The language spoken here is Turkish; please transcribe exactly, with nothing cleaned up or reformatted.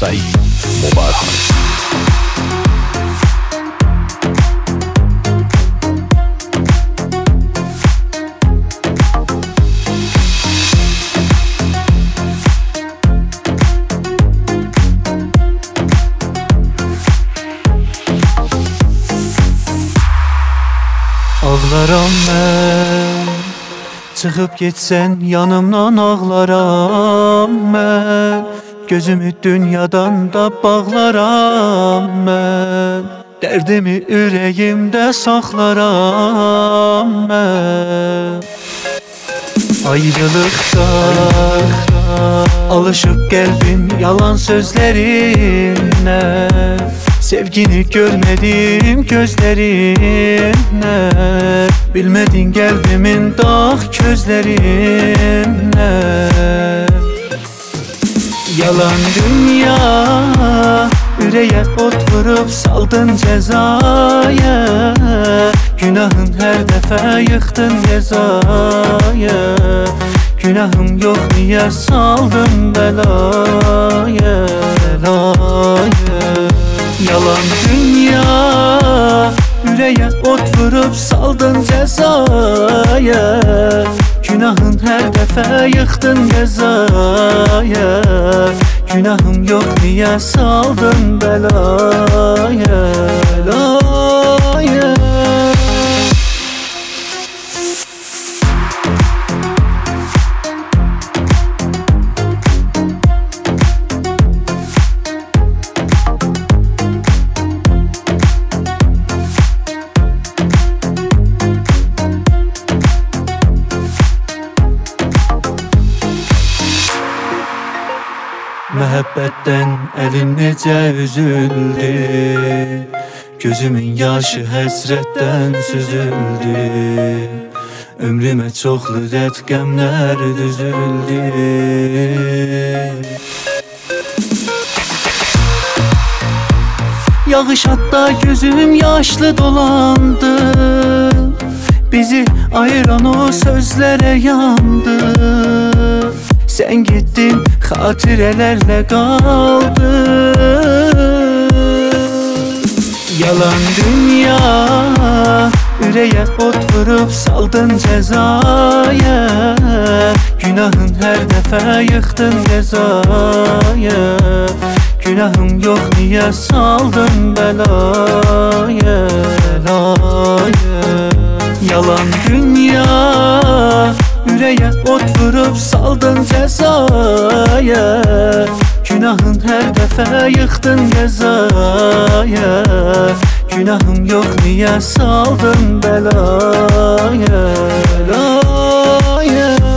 Said Mübarek. Ağlaram mən, çıxıb getsən yanımdan ağlaram mən. Gözümü dünyadan da bağlaram mən. Dərdimi ürəyimdə saxlaram mən. Ayrılıqda alışıb qəlbim yalan sözlərinə. Sevgini görmedim gözlerinle, bilmedin kalbimin dağ közlerinle. Yalan dünya, yüreğe ot vurup saldın cezaya. Günahın her defa yıktın cezaya. Günahım yok niye saldın belaya, belaya. Yalan dünya, yüreğe ot vurup saldın cezaya. Günahın her defa yıktın cezaya. Günahım yok niye saldın belaya, belaya. Məhəbbətdən əlim necə üzüldü, gözümün yaşı həsrətdən süzüldü. Ömrümə çoxlu rəd qəmlər düzüldü. Yağış hatta gözüm yaşlı dolandı. Bizi ayıran o sözlere yandı. Sen gittin hatirelerle kaldı. Yalan dünya, yüreğe ot vurup saldın cezaya. Günahın her defa yıktın cezaya. Günahım yok niye saldın belaya, belaya. Yalan dünya, yüreğe ot vurup saldın cezaya. Günahın her defa yıktın cezaya. Günahım yok niye saldın belaya, belaya.